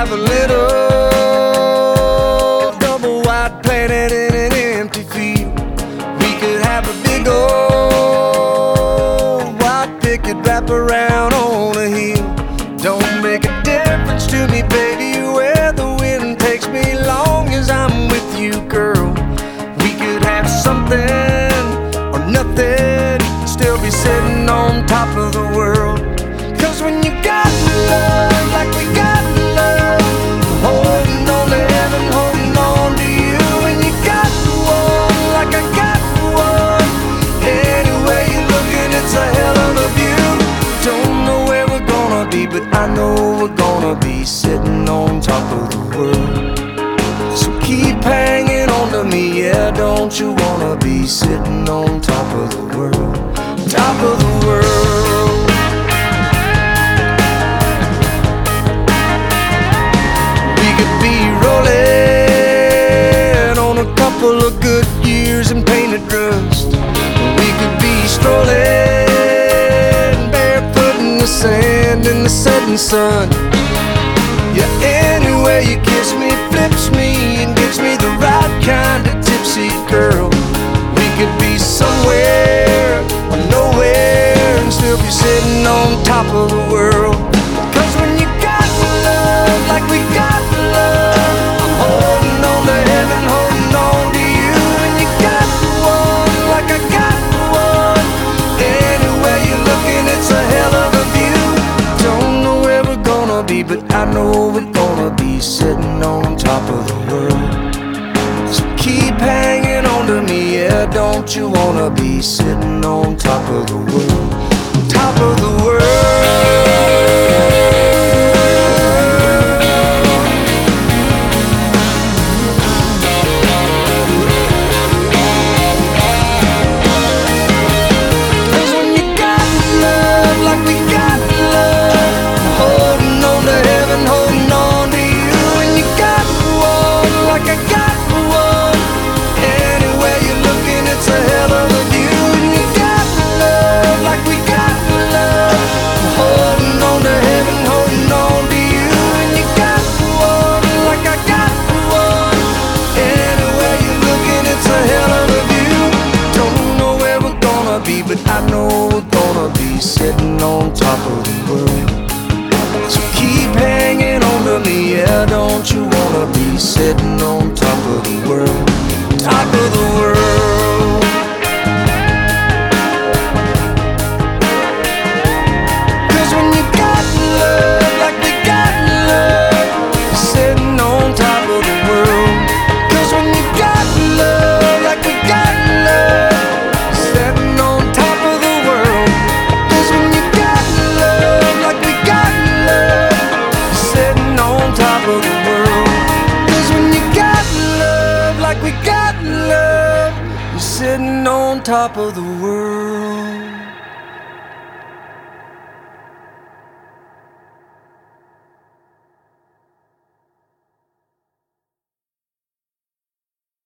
have a little double wide planet in an empty field. We could have a big old white picket wrap around on a hill. Don't make a difference to me, baby, where the wind takes me, long as I'm with you, girl. We could have something or nothing, still be sitting on top of the world. Cause when you got love like we got love, holding on to heaven, holding on to you. When you got one like I got one, anyway you're looking, it's a hell of a view. Don't know where we're gonna be, but I know we're gonna be sitting on top of the world. So keep hanging on to me, yeah, don't you wanna be sitting on top of the world, top of the world. We could be rolling on a couple of good years in painted rust. We could be strolling barefoot in the sand in the setting sun. Yeah, anyway you kiss me, flips me, and gives me the right kind of tipsy, girl. We could be somewhere or nowhere and still be sitting on top of the world. Cause when you got love like we got love, I'm holding on to heaven, holding on to you. And you got one like I got one, anyway you're looking, it's a hell of a view. Don't know where we're gonna be, but I know we're gonna be sitting on top of the world. So keep hanging on to me, yeah, don't you wanna be sitting on top of the world, top of the world. Cause when you got love like we got love, holding on to heaven, holding on to you. And you got one like I got one, anyway you're looking, it's a hell of a view. And you got love like we got love, holding on to heaven, holding on to you. And you got one like I got one, anyway you're looking, it's a hell of a view. Don't know where we're gonna be, but I know we're gonna be sitting on top of the world. So keep hanging on to me, yeah, don't you wanna be sitting on top of the world, top of the world. Cause when you got love like we got love, you're sitting on top of the world. Cause when you got love like we got love, you're sitting on top of the world. Cause when you got love like we got love, you're sitting on top of the world. Cause when you got love like we got love, you're sitting on top of the world.